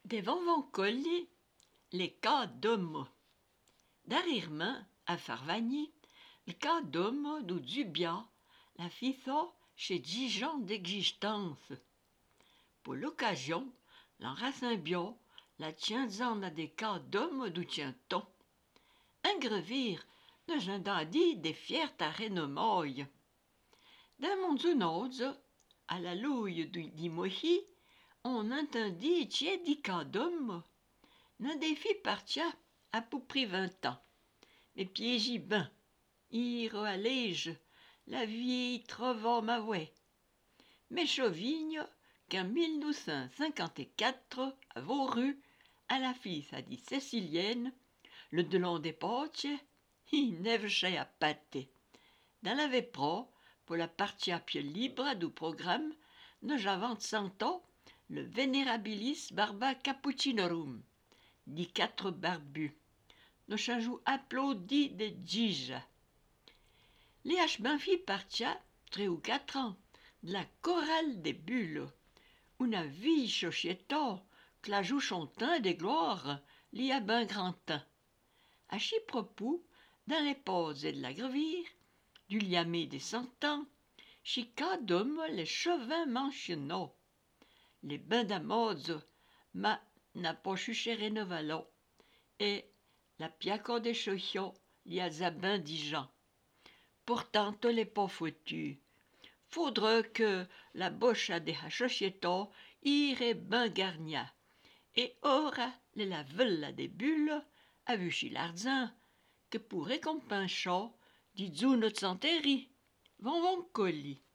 Devant colli les cas d'homme. Darirmain, à Farvagny, le cas d'homme du Dubia, la fisso chez Dijon d'existence. Pour l'occasion, l'enracin bio, la tienzan à des cas d'homme du tient-on. Un grevir, ne j'endandis des fiers à renomoy. D'un monzunoz, à la louille du dimohi, on entendit tiè di cas d'homme. N'en défi partia à peu près 20 ans. Mais piégi ben, ir allège, la vieille trovant ma ouais. Mais Chauvigne, qu'en 1954, à Vauru, à la fille a dit Cécilienne, le delon des poches, il nevchait à pâter. Dans la vépro, pour la partie à pied libre du programme, ne j'avance 100 ans, le Venerabilis Barba Cappuccinorum, dit 4 barbus. Nos changeons applaudis de Gija. Les Hbenfi partia, 3 ou 4 ans, de la chorale des bulles. Una vie chochieto, que la joue chantin des gloires, l'y a ben grand temps. À Chypropou, dans les pauses de la grevire, du liamé des 100 ans, chica d'homme les chevins mancheno. Les bains d'amoz, ma n'a pas chuché novalo, et la piaco des chochos, l'y a zabin dijan. Pourtant, te l'est pas foutu. Faudra que la bouche à des hachochetons irait ben garnia. Et ora la vella des bulles, a vu chez l'arzin, que pour récompenser, dit zunot santeri, vont colis.